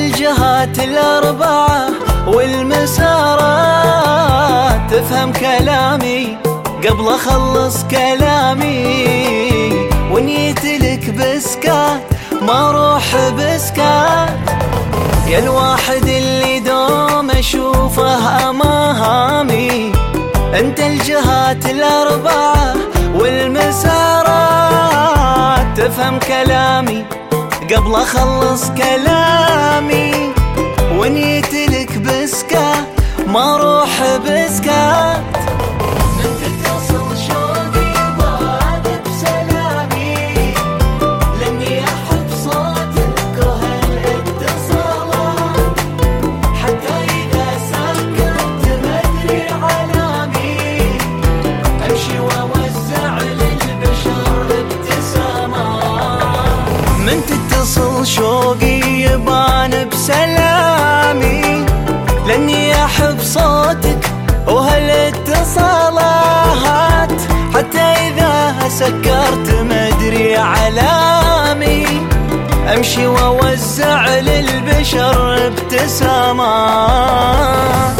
الجهات الأربعة والمسارات تفهم كلامي قبل أخلص كلامي، ونيت لك بسكات ما روح بسكات. يا الواحد اللي دوم أشوفه أمامي، انت الجهات الأربعة والمسارات تفهم كلامي قبل أخلص كلامي، ونيت لك بسكات ما روح بسكات. من تتصل شوقي بعد بسلامي، لاني احب صوتك وهالاتصالات، حتى اذا سكت ما ادري علامي، امشي واوزع للبشر ابتسامات. من تتصل شوقي يبان بسلامي، لاني احب صوتك وهالاتصالات، حتى اذا سكرت ما ادري علامي، امشي واوزع للبشر ابتسامات.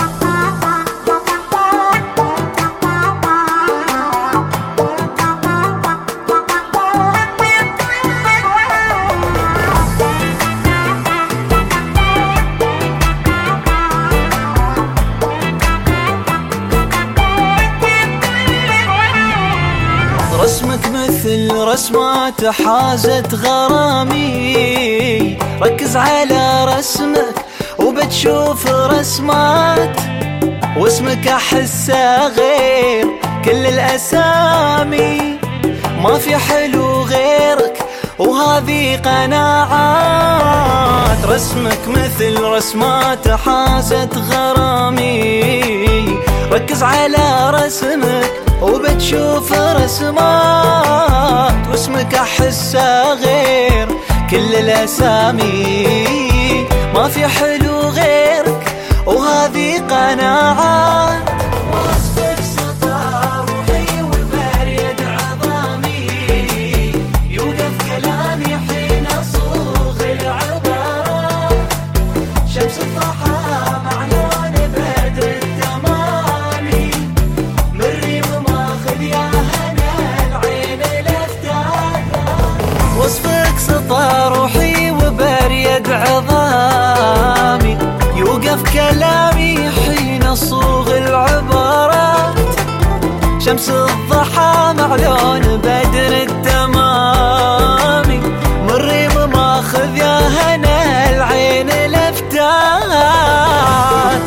رسمك مثل رسمات حازت غرامي، ركز على رسمك وبتشوف رسمات، واسمك احسه غير كل الاسامي، ما في حلو غيرك وهذه قناعات. رسمك مثل رسمات حازت غرامي، ركز على رسمك وبتشوف رسمات، واسمك احسه غير كل الاسامي، ما في حلو غيرك وهذه قناعات. وصفك سطر روحي وبارد عظامي، يوقف كلامي حين اصوغ العبارات، شمس الضحى مع لون بدر التمامي، مري وماخذ يا هنا العين الافتات. وصفك سطر روحي وبارد عظامي، يوقف كلامي حين اصوغ العبارات، شمس الضحى مع لون بدر التمامي، مري وماخذ يا هنا العين الافتات.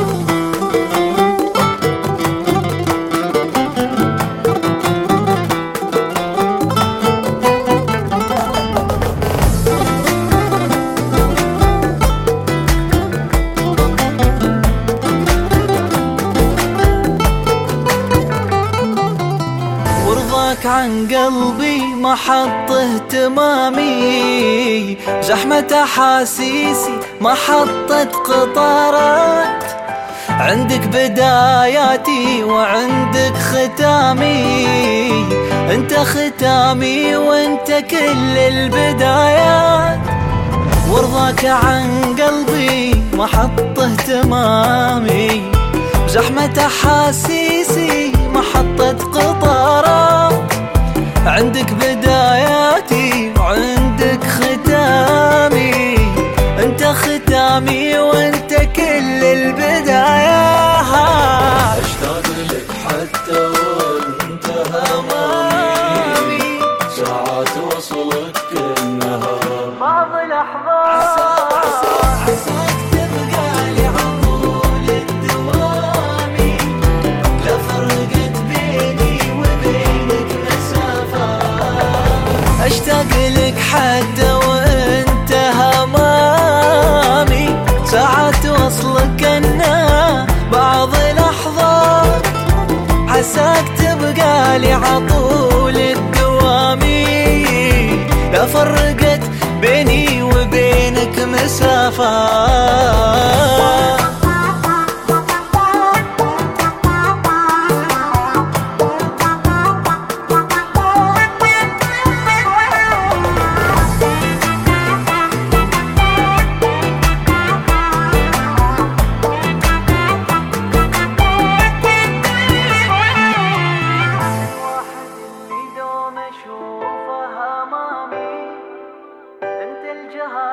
عن قلبي محط اهتمامي، زحمة أحاسيسي محطة قطارات، عندك بداياتي وعندك ختامي، انت ختامي وانت كل البدايات. ورضاك عن قلبي محط اهتمامي، زحمة أحاسيسي محطة قطارات، عندك بداياتي وعندك ختامي، انت ختامي وانت كل البدايات. اشتاق لك حتى وانت همامي، ساعات وصلك النهار بعض لحظات، عساك تبقى لي عطول الدوامي، لا فرقت بيني وبينك مسافات. اشتاق لك حتى وانت همامي، ساعات وصلك النهار بعض لحظات، عساك تبقى لي عطول الدوامي، لا فرقت بيني وبينك مسافات.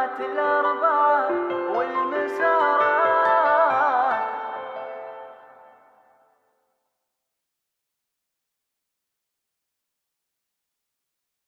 الأرباب